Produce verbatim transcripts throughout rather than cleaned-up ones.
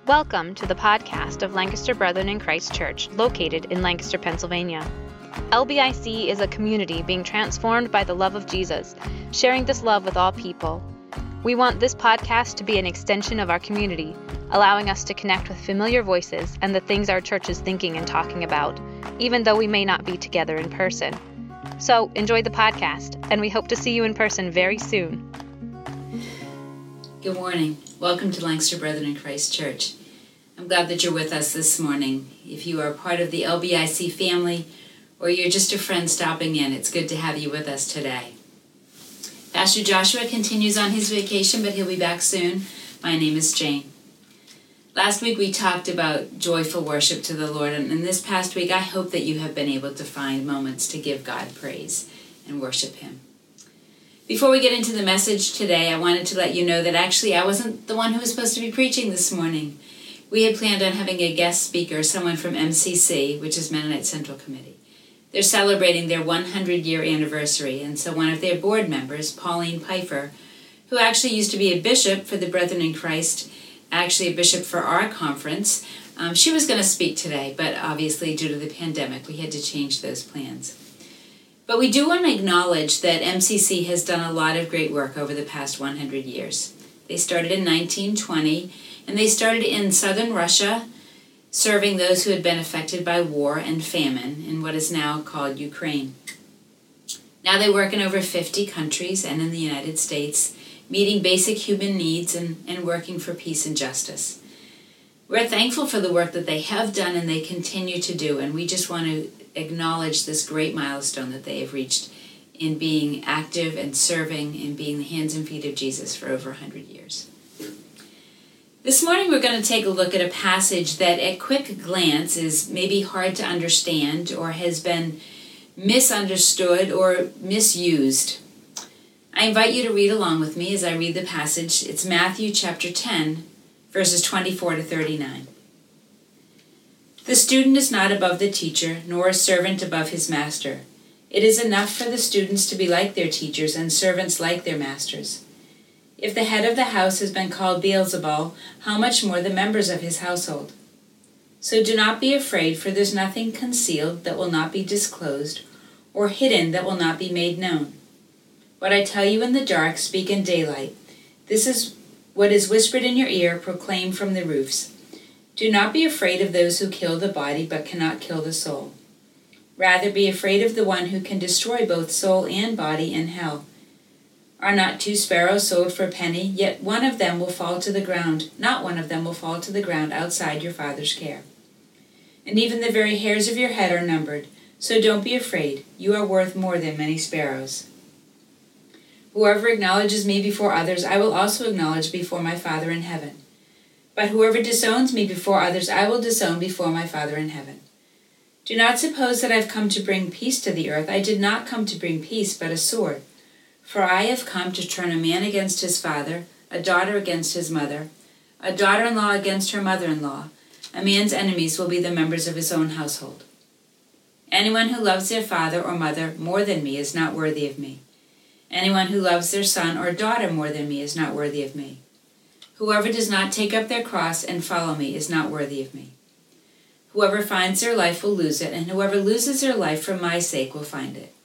Welcome to the podcast of Lancaster Brethren in Christ Church, located in Lancaster, Pennsylvania. L B I C is a community being transformed by the love of Jesus, sharing this love with all people. We want this podcast to be an extension of our community, allowing us to connect with familiar voices and the things our church is thinking and talking about, even though we may not be together in person. So enjoy the podcast, and we hope to see you in person very soon. Good morning. Welcome to Lancaster Brethren in Christ Church. I'm glad that you're with us this morning. If you are part of the L B I C family or you're just a friend stopping in, it's good to have you with us today. Pastor Joshua continues on his vacation, but he'll be back soon. My name is Jane. Last week we talked about joyful worship to the Lord, and in this past week I hope that you have been able to find moments to give God praise and worship Him. Before we get into the message today, I wanted to let you know that actually I wasn't the one who was supposed to be preaching this morning. We had planned on having a guest speaker, someone from M C C, which is Mennonite Central Committee. They're celebrating their one hundred year anniversary, and so one of their board members, Pauline Pfeiffer, who actually used to be a bishop for the Brethren in Christ, actually a bishop for our conference, um, she was going to speak today, but obviously due to the pandemic, we had to change those plans. But we do want to acknowledge that M C C has done a lot of great work over the past one hundred years. They started in nineteen twenty, and they started in southern Russia, serving those who had been affected by war and famine in what is now called Ukraine. Now they work in over fifty countries and in the United States, meeting basic human needs and, and working for peace and justice. We're thankful for the work that they have done and they continue to do, and we just want to acknowledge this great milestone that they have reached in being active and serving and being the hands and feet of Jesus for over one hundred years. This morning we're going to take a look at a passage that at quick glance is maybe hard to understand or has been misunderstood or misused. I invite you to read along with me as I read the passage. It's Matthew chapter ten, verses twenty-four to thirty-nine. The student is not above the teacher, nor a servant above his master. It is enough for the students to be like their teachers and servants like their masters. If the head of the house has been called Beelzebul, how much more the members of his household? So do not be afraid, for there's nothing concealed that will not be disclosed, or hidden that will not be made known. What I tell you in the dark, speak in daylight. This is what is whispered in your ear, proclaim from the roofs. Do not be afraid of those who kill the body but cannot kill the soul. Rather be afraid of the one who can destroy both soul and body in hell. Are not two sparrows sold for a penny? Yet one of them will fall to the ground. Not one of them will fall to the ground outside your Father's care. And even the very hairs of your head are numbered. So don't be afraid. You are worth more than many sparrows. Whoever acknowledges me before others, I will also acknowledge before my Father in heaven. But whoever disowns me before others, I will disown before my Father in heaven. Do not suppose that I have come to bring peace to the earth. I did not come to bring peace, but a sword. For I have come to turn a man against his father, a daughter against his mother, a daughter-in-law against her mother-in-law. A man's enemies will be the members of his own household. Anyone who loves their father or mother more than me is not worthy of me. Anyone who loves their son or daughter more than me is not worthy of me. Whoever does not take up their cross and follow me is not worthy of me. Whoever finds their life will lose it, and whoever loses their life for my sake will find it.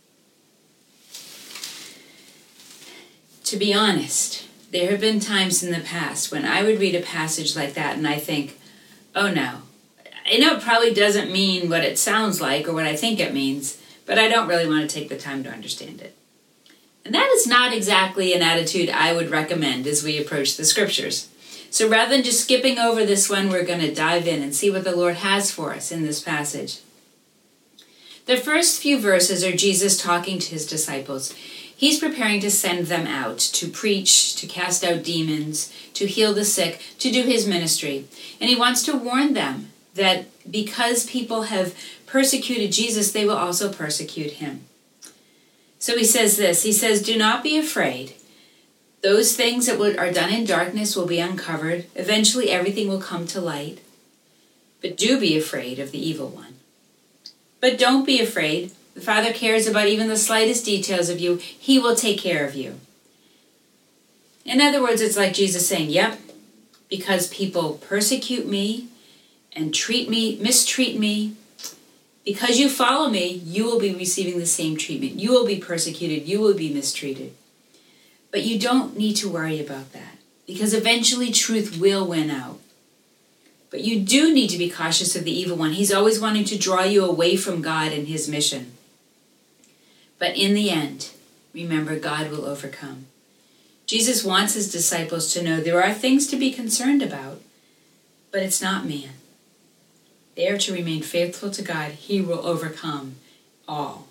To be honest, there have been times in the past when I would read a passage like that and I think, oh no, I know it probably doesn't mean what it sounds like or what I think it means, but I don't really want to take the time to understand it. And that is not exactly an attitude I would recommend as we approach the scriptures. So rather than just skipping over this one, we're going to dive in and see what the Lord has for us in this passage. The first few verses are Jesus talking to his disciples. He's preparing to send them out to preach, to cast out demons, to heal the sick, to do his ministry. And he wants to warn them that because people have persecuted Jesus, they will also persecute him. So he says this, he says, do not be afraid. Those things that are done in darkness will be uncovered. Eventually everything will come to light. But do be afraid of the evil one. But don't be afraid. The Father cares about even the slightest details of you. He will take care of you. In other words, it's like Jesus saying, yep, because people persecute me and treat me, mistreat me. Because you follow me, you will be receiving the same treatment. You will be persecuted. You will be mistreated. But you don't need to worry about that, because eventually truth will win out. But you do need to be cautious of the evil one. He's always wanting to draw you away from God and his mission. But in the end, remember, God will overcome. Jesus wants his disciples to know there are things to be concerned about, but it's not man. They are to remain faithful to God. He will overcome all.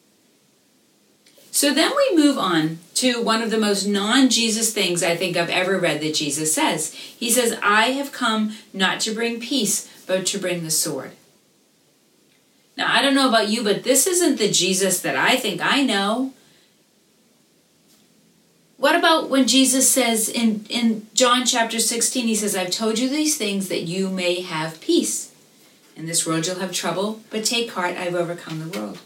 So then we move on to one of the most non-Jesus things I think I've ever read that Jesus says. He says, I have come not to bring peace, but to bring the sword. Now, I don't know about you, but this isn't the Jesus that I think I know. What about when Jesus says in, in John chapter sixteen, he says, I've told you these things that you may have peace. In this world you'll have trouble, but take heart, I've overcome the world.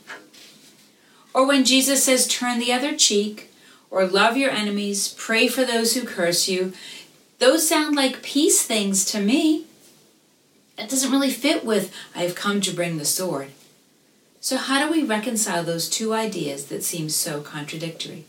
Or when Jesus says, turn the other cheek, or love your enemies, pray for those who curse you, those sound like peace things to me. It doesn't really fit with, I have come to bring the sword. So how do we reconcile those two ideas that seem so contradictory?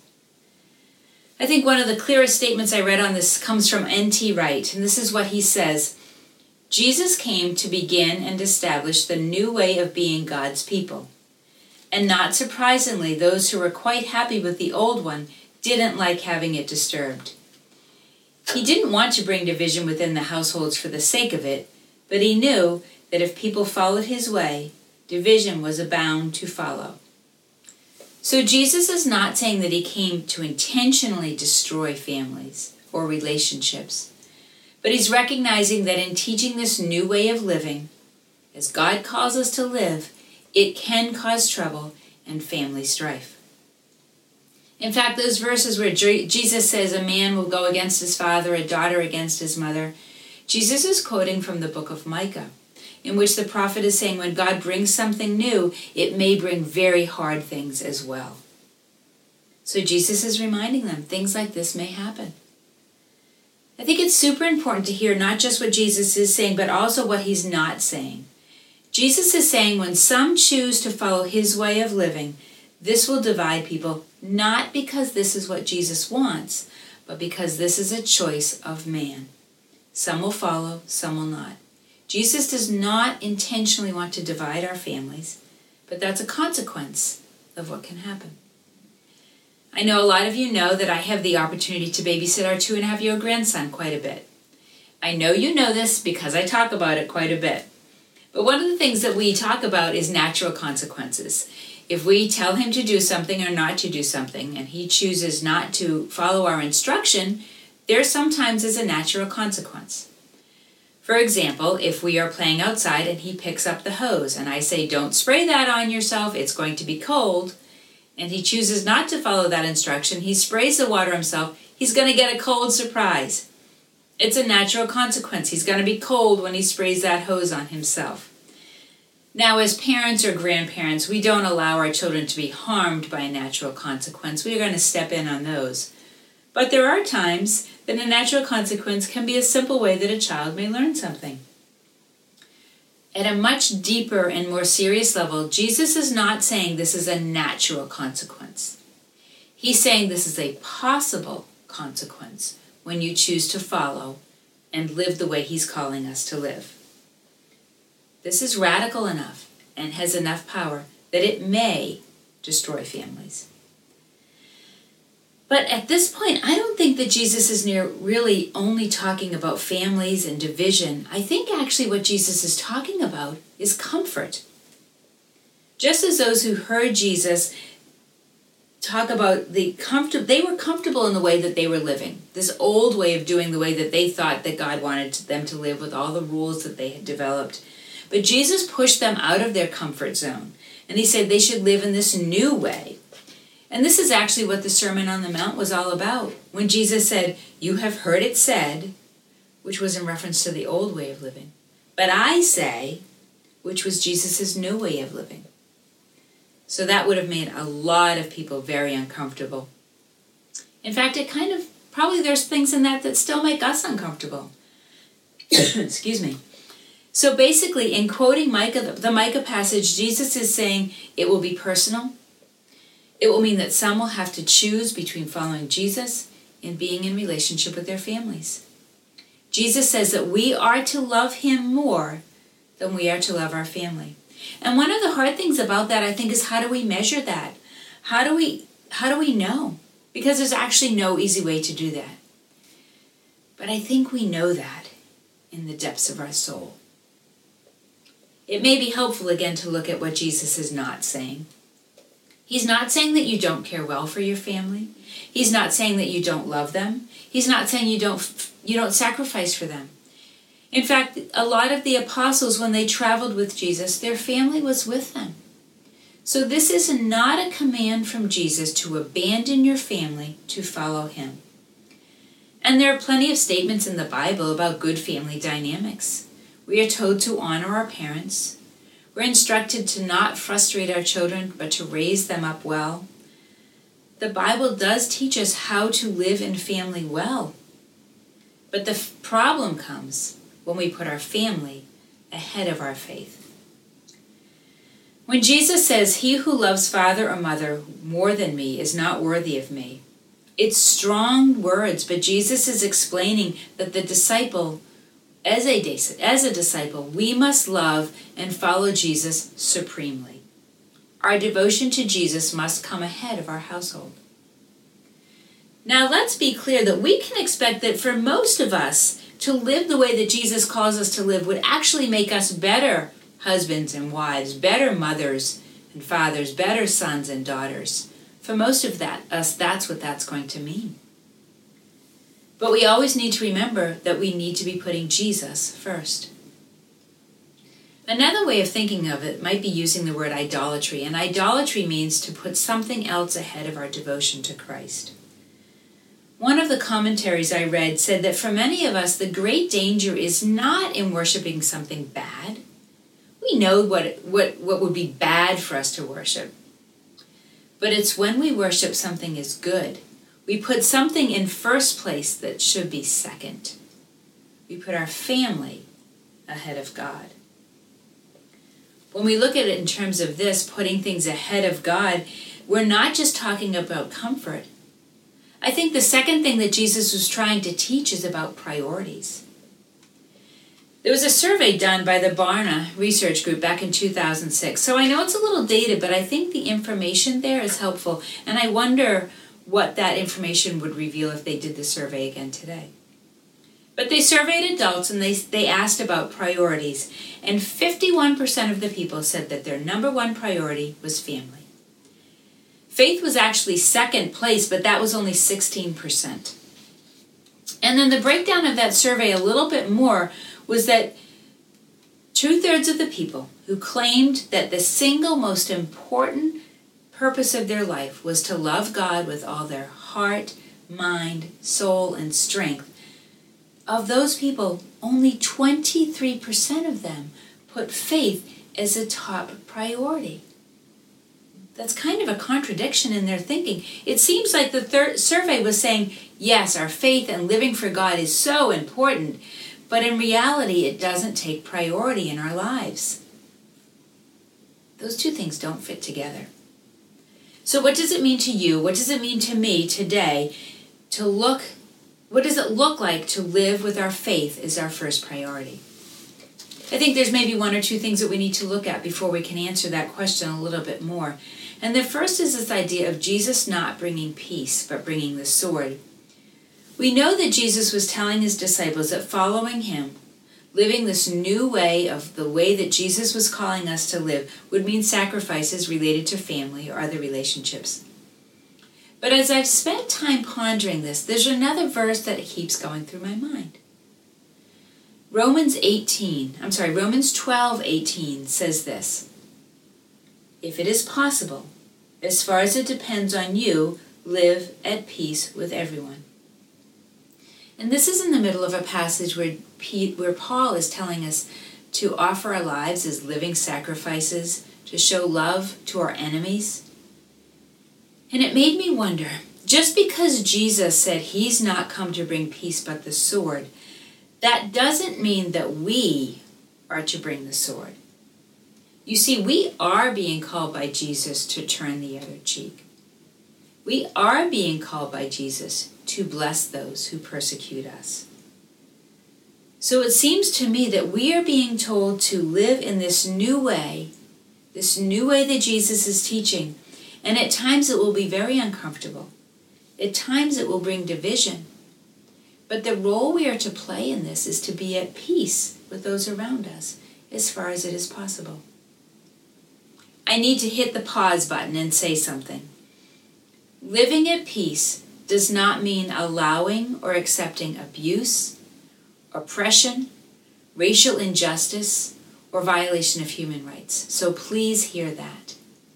I think one of the clearest statements I read on this comes from N T Wright, and this is what he says. Jesus came to begin and establish the new way of being God's people. And not surprisingly, those who were quite happy with the old one didn't like having it disturbed. He didn't want to bring division within the households for the sake of it, but he knew that if people followed his way, division was bound to follow. So Jesus is not saying that he came to intentionally destroy families or relationships, but he's recognizing that in teaching this new way of living, as God calls us to live, it can cause trouble and family strife. In fact, those verses where Jesus says a man will go against his father, a daughter against his mother, Jesus is quoting from the book of Micah, in which the prophet is saying when God brings something new, it may bring very hard things as well. So Jesus is reminding them things like this may happen. I think it's super important to hear not just what Jesus is saying, but also what he's not saying. Jesus is saying when some choose to follow his way of living, this will divide people, not because this is what Jesus wants, but because this is a choice of man. Some will follow, some will not. Jesus does not intentionally want to divide our families, but that's a consequence of what can happen. I know a lot of you know that I have the opportunity to babysit our two and a half year old grandson quite a bit. I know you know this because I talk about it quite a bit. But one of the things that we talk about is natural consequences. If we tell him to do something or not to do something, and he chooses not to follow our instruction, there sometimes is a natural consequence. For example, if we are playing outside and he picks up the hose and I say, don't spray that on yourself, it's going to be cold, and he chooses not to follow that instruction, he sprays the water himself, he's going to get a cold surprise. It's a natural consequence. He's going to be cold when he sprays that hose on himself. Now, as parents or grandparents, we don't allow our children to be harmed by a natural consequence. We're going to step in on those. But there are times that a natural consequence can be a simple way that a child may learn something. At a much deeper and more serious level, Jesus is not saying this is a natural consequence. He's saying this is a possible consequence when you choose to follow and live the way he's calling us to live. This is radical enough and has enough power that it may destroy families. But at this point, I don't think that Jesus is near really only talking about families and division. I think actually what Jesus is talking about is comfort. Just as those who heard Jesus talk about the comfort, they were comfortable in the way that they were living. This old way of doing the way that they thought that God wanted them to live with all the rules that they had developed. But Jesus pushed them out of their comfort zone. And he said they should live in this new way. And this is actually what the Sermon on the Mount was all about. When Jesus said, you have heard it said, which was in reference to the old way of living. But I say, which was Jesus' new way of living. So that would have made a lot of people very uncomfortable. In fact, it kind of, probably there's things in that that still make us uncomfortable. Excuse me. So basically, in quoting Micah, the Micah passage, Jesus is saying it will be personal. It will mean that some will have to choose between following Jesus and being in relationship with their families. Jesus says that we are to love him more than we are to love our family. And one of the hard things about that, I think, is how do we measure that? How do we, how do we know? Because there's actually no easy way to do that. But I think we know that in the depths of our soul. It may be helpful again to look at what Jesus is not saying. He's not saying that you don't care well for your family. He's not saying that you don't love them. He's not saying you don't you don't sacrifice for them. In fact, a lot of the apostles, when they traveled with Jesus, their family was with them. So this is not a command from Jesus to abandon your family to follow him. And there are plenty of statements in the Bible about good family dynamics. We are told to honor our parents. We're instructed to not frustrate our children, but to raise them up well. The Bible does teach us how to live in family well. But the f- problem comes when we put our family ahead of our faith. When Jesus says, "He who loves father or mother more than me is not worthy of me," it's strong words, but Jesus is explaining that the disciple, as a, as a disciple, we must love and follow Jesus supremely. Our devotion to Jesus must come ahead of our household. Now let's be clear that we can expect that for most of us, to live the way that Jesus calls us to live would actually make us better husbands and wives, better mothers and fathers, better sons and daughters. For most of that, us, that's what that's going to mean. But we always need to remember that we need to be putting Jesus first. Another way of thinking of it might be using the word idolatry, and idolatry means to put something else ahead of our devotion to Christ. One of the commentaries I read said that for many of us, the great danger is not in worshiping something bad. We know what, what, what would be bad for us to worship. But it's when we worship something as good. We put something in first place that should be second. We put our family ahead of God. When we look at it in terms of this, putting things ahead of God, we're not just talking about comfort. I think the second thing that Jesus was trying to teach is about priorities. There was a survey done by the Barna Research Group back in two thousand six. So I know it's a little dated, but I think the information there is helpful. And I wonder what that information would reveal if they did the survey again today. But they surveyed adults and they, they asked about priorities. And fifty-one percent of the people said that their number one priority was family. Faith was actually second place, but that was only sixteen percent. And then the breakdown of that survey a little bit more was that two-thirds of the people who claimed that the single most important purpose of their life was to love God with all their heart, mind, soul, and strength, of those people, only twenty-three percent of them put faith as a top priority. That's kind of a contradiction in their thinking. It seems like the third survey was saying, yes, our faith and living for God is so important, but in reality, it doesn't take priority in our lives. Those two things don't fit together. So what does it mean to you? What does it mean to me today to look, what does it look like to live with our faith as our first priority? I think there's maybe one or two things that we need to look at before we can answer that question a little bit more. And the first is this idea of Jesus not bringing peace, but bringing the sword. We know that Jesus was telling his disciples that following him, living this new way of the way that Jesus was calling us to live, would mean sacrifices related to family or other relationships. But as I've spent time pondering this, there's another verse that keeps going through my mind. Romans eighteen, I'm sorry, Romans twelve eighteen says this: if it is possible, as far as it depends on you, live at peace with everyone. And this is in the middle of a passage where, Pete, where Paul is telling us to offer our lives as living sacrifices, to show love to our enemies. And it made me wonder, just because Jesus said he's not come to bring peace but the sword, that doesn't mean that we are to bring the sword. You see, we are being called by Jesus to turn the other cheek. We are being called by Jesus to bless those who persecute us. So it seems to me that we are being told to live in this new way, this new way that Jesus is teaching. And at times it will be very uncomfortable. At times it will bring division. But the role we are to play in this is to be at peace with those around us as far as it is possible. I need to hit the pause button and say something. Living at peace does not mean allowing or accepting abuse, oppression, racial injustice, or violation of human rights. So please hear that.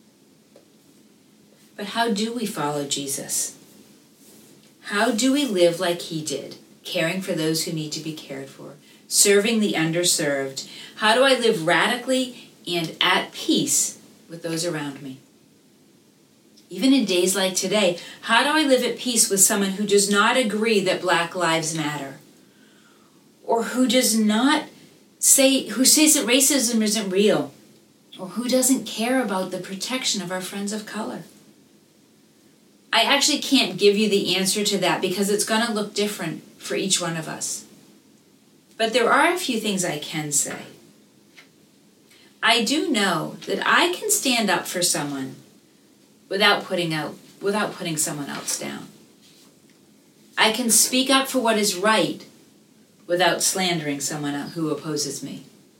But how do we follow Jesus? How do we live like he did, caring for those who need to be cared for, serving the underserved? How do I live radically and at peace with those around me? Even in days like today, how do I live at peace with someone who does not agree that Black Lives Matter? Or who does not say, who says that racism isn't real? Or who doesn't care about the protection of our friends of color? I actually can't give you the answer to that because it's going to look different for each one of us. But there are a few things I can say. I do know that I can stand up for someone without putting out, without putting someone else down. I can speak up for what is right without slandering someone who opposes me.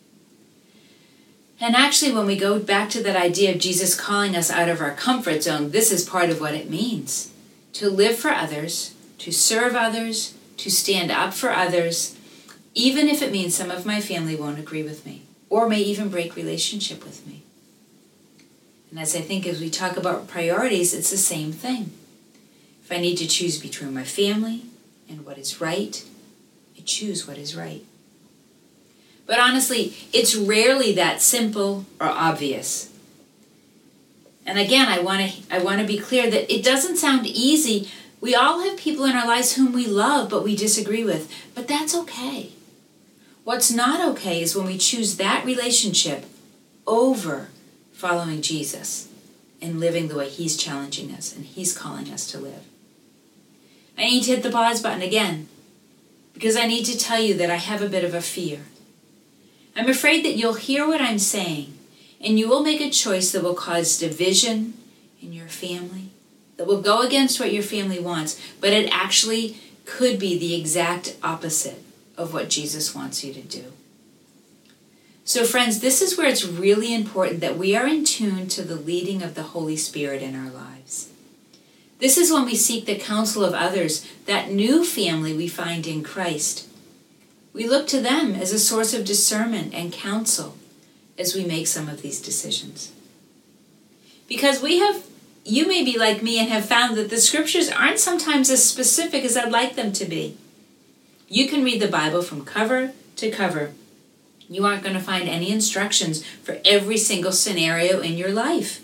And actually, when we go back to that idea of Jesus calling us out of our comfort zone, this is part of what it means. To live for others, to serve others, to stand up for others, even if it means some of my family won't agree with me, or may even break relationship with me. And as I think as we talk about priorities, it's the same thing. If I need to choose between my family and what is right, I choose what is right. But honestly, it's rarely that simple or obvious. And again, I want to I want to be clear that it doesn't sound easy. We all have people in our lives whom we love but we disagree with. But that's okay. What's not okay is when we choose that relationship over following Jesus and living the way he's challenging us and he's calling us to live. I need to hit the pause button again because I need to tell you that I have a bit of a fear. I'm afraid that you'll hear what I'm saying and you will make a choice that will cause division in your family, that will go against what your family wants, but it actually could be the exact opposite of what Jesus wants you to do. So friends, this is where it's really important that we are in tune to the leading of the Holy Spirit in our lives. This is when we seek the counsel of others, that new family we find in Christ. We look to them as a source of discernment and counsel as we make some of these decisions. Because we have, you may be like me and have found that the scriptures aren't sometimes as specific as I'd like them to be. You can read the Bible from cover to cover. You aren't going to find any instructions for every single scenario in your life.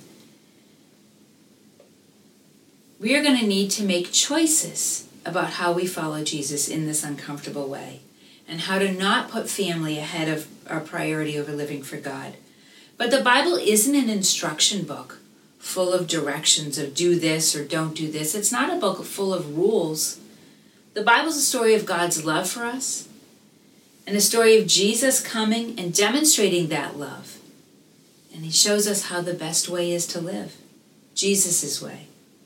We are going to need to make choices about how we follow Jesus in this uncomfortable way and how to not put family ahead of our priority over living for God. But the Bible isn't an instruction book full of directions of do this or don't do this. It's not a book full of rules. The Bible's a story of God's love for us and a story of Jesus coming and demonstrating that love. And he shows us how the best way is to live, Jesus' way.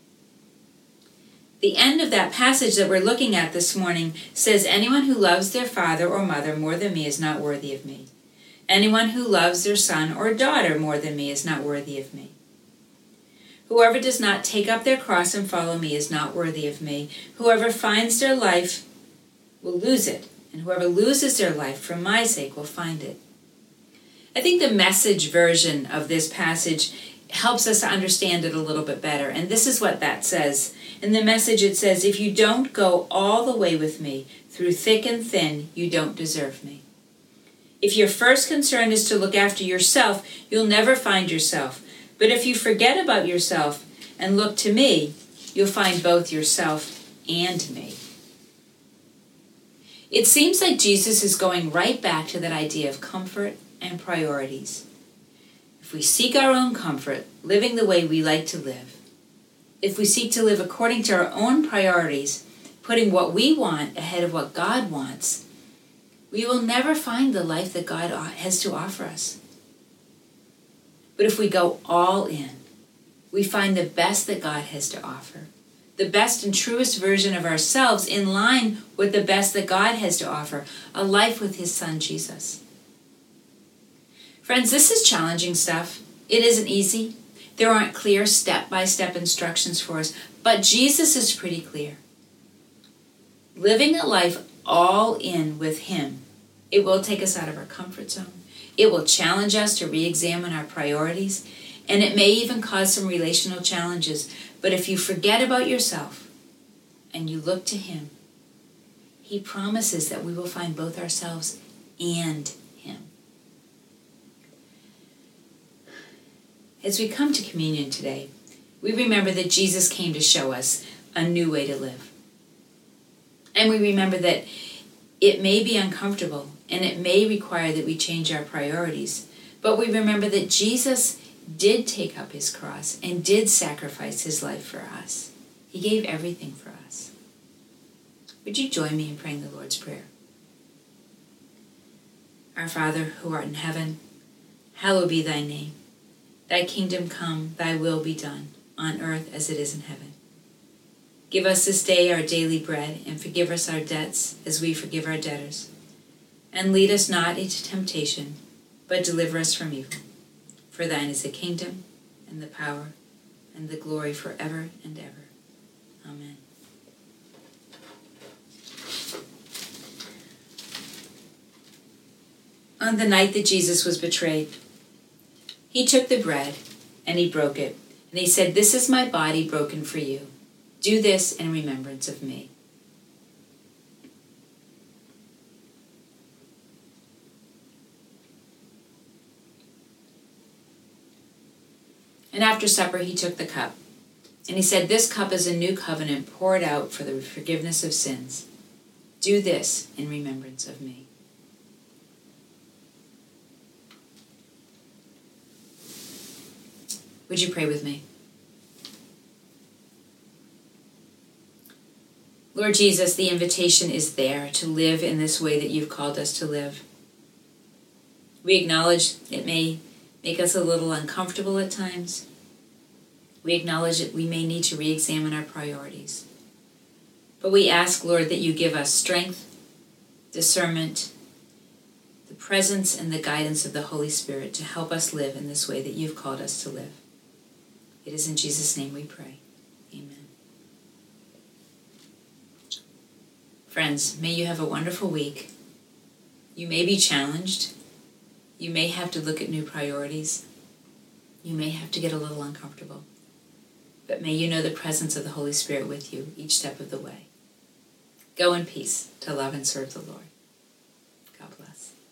The end of that passage that we're looking at this morning says, anyone who loves their father or mother more than me is not worthy of me. Anyone who loves their son or daughter more than me is not worthy of me. Whoever does not take up their cross and follow me is not worthy of me. Whoever finds their life will lose it, and whoever loses their life for my sake will find it. I think the Message version of this passage helps us to understand it a little bit better, and this is what that says. In the Message it says, if you don't go all the way with me, through thick and thin, you don't deserve me. If your first concern is to look after yourself, you'll never find yourself. But if you forget about yourself and look to me, you'll find both yourself and me. It seems like Jesus is going right back to that idea of comfort and priorities. If we seek our own comfort, living the way we like to live, if we seek to live according to our own priorities, putting what we want ahead of what God wants, we will never find the life that God has to offer us. But if we go all in, we find the best that God has to offer, the best and truest version of ourselves in line with the best that God has to offer, a life with his Son, Jesus. Friends, this is challenging stuff. It isn't easy. There aren't clear step-by-step instructions for us, but Jesus is pretty clear. Living a life all in with him, it will take us out of our comfort zone. It will challenge us to re-examine our priorities, and it may even cause some relational challenges. But if you forget about yourself and you look to him, he promises that we will find both ourselves and him. As we come to communion today, we remember that Jesus came to show us a new way to live. And we remember that it may be uncomfortable and it may require that we change our priorities, but we remember that Jesus did take up his cross and did sacrifice his life for us. He gave everything for us. Would you join me in praying the Lord's Prayer? Our Father, who art in heaven, hallowed be thy name. Thy kingdom come, thy will be done, on earth as it is in heaven. Give us this day our daily bread, and forgive us our debts as we forgive our debtors. And lead us not into temptation, but deliver us from evil. For thine is the kingdom, and the power, and the glory forever and ever. Amen. On the night that Jesus was betrayed, he took the bread, and he broke it, and he said, "This is my body broken for you. Do this in remembrance of me." And after supper, he took the cup, and he said, "This cup is a new covenant poured out for the forgiveness of sins. Do this in remembrance of me." Would you pray with me? Lord Jesus, the invitation is there to live in this way that you've called us to live. We acknowledge it may make us a little uncomfortable at times. We acknowledge that we may need to re-examine our priorities. But we ask, Lord, that you give us strength, discernment, the presence and the guidance of the Holy Spirit to help us live in this way that you've called us to live. It is in Jesus' name we pray. Amen. Friends, may you have a wonderful week. You may be challenged. You may have to look at new priorities. You may have to get a little uncomfortable. But may you know the presence of the Holy Spirit with you each step of the way. Go in peace to love and serve the Lord.